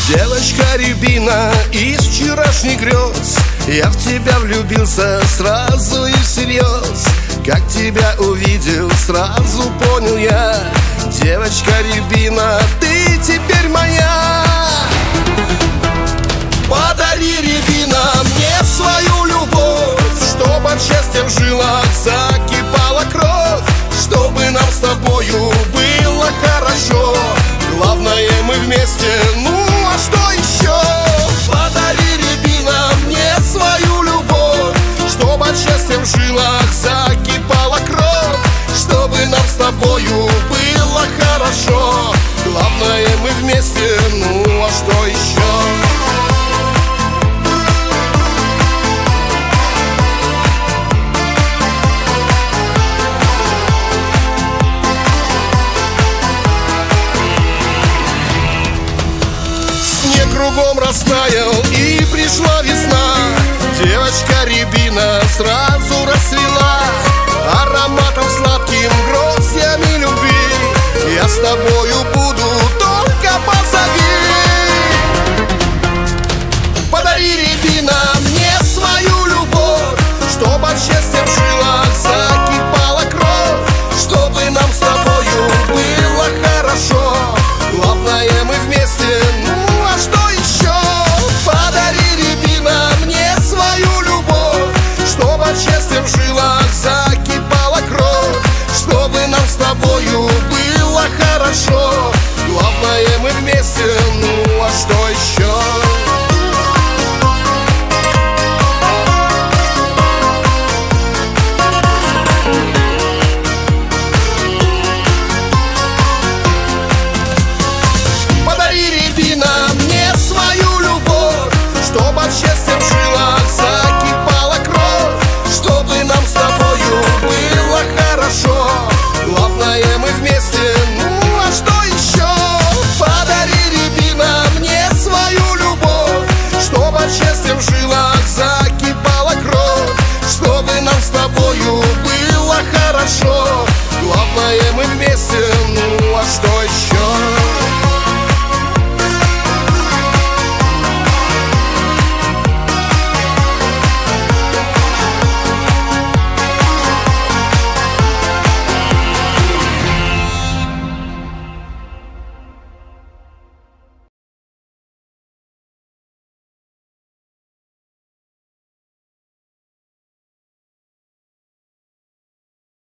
Девочка рябина из вчерашних грез, я в тебя влюбился сразу и всерьез. Как тебя увидел, сразу понял я: девочка рябина, ты теперь моя. Подари, рябина, мне свою любовь, чтобы от счастья в жилах закипала кровь, чтобы нам с тобою было хорошо. Главное, мы вместе, ну а что еще? Подари, рябина, мне свою любовь, чтобы от счастья в жилах закипала кровь, чтобы нам с тобою было хорошо. Главное, мы вместе, ну а что еще? Кругом растаял и пришла весна. Девочка рябина сразу расцвела ароматом сладким, гроздьями любви. Я с тобою буду, только позови. Подари, рябина, мне свою любовь, чтобы от счастья в жилах закипала кровь, чтобы нам с тобою было хорошо. Главное, мы вместе, ну а что еще? Подари, рябина, мне свою любовь, чтобы от счастья в жилах закипала кровь, чтобы нам с тобою было хорошо. Главное, мы вместе, ну а что еще? Чтобы от счастья в жилах закипала кровь, чтобы нам с тобою было хорошо. Главное, мы вместе, ну а что еще? Подари, рябина, мне свою любовь, чтобы от счастья в жилах закипала кровь, чтобы нам с тобою было хорошо. Главное, мы вместе.